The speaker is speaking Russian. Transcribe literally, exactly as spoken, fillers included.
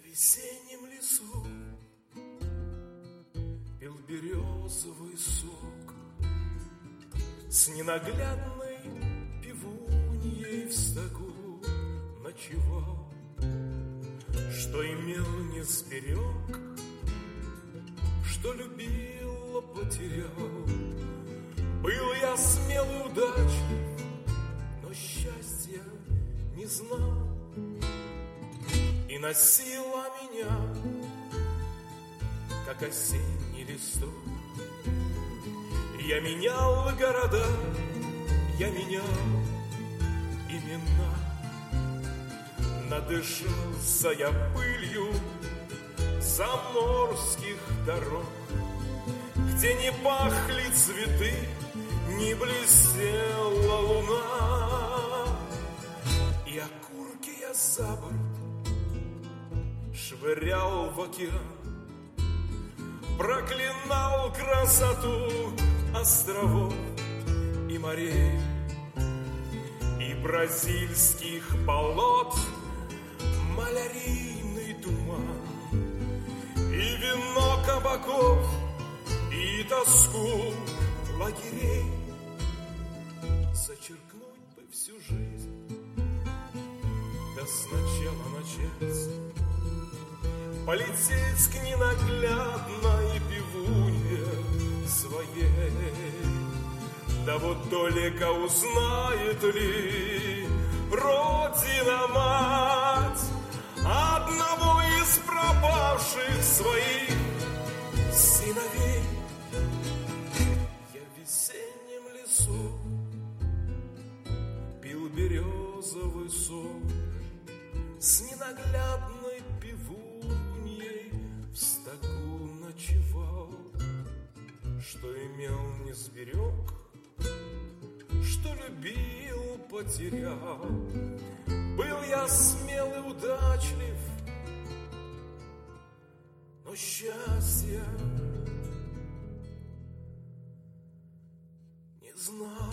весеннем лесу пил березовый сок, с ненаглядной пивуньей в стогу ночевал. Что имел, не сберег, что любил, потерял. Был я смел и удачлив, но счастья не знал. И носила меня, как осенний листок. Я менял города, я менял имена. Надышался я пылью заморских дорог, где не пахли цветы, не блестела луна. И окурки я за борт швырял в океан, проклинал красоту островов и морей, и бразильских болот малярийный туман, и вино кабаков, и тоску лагерей. Зачеркнуть бы всю жизнь, да сначала начать, полететь к ненаглядной пивунье своей. Да вот только узнает ли Родина-мать одного из пропавших своих сыновей. Я в весеннем лесу пил березовый сок, с ненаглядной пивуньей в стогу ночевал. Что имел, не сберег, что любил, потерял. Был я смел и удачлив, но счастья не знал.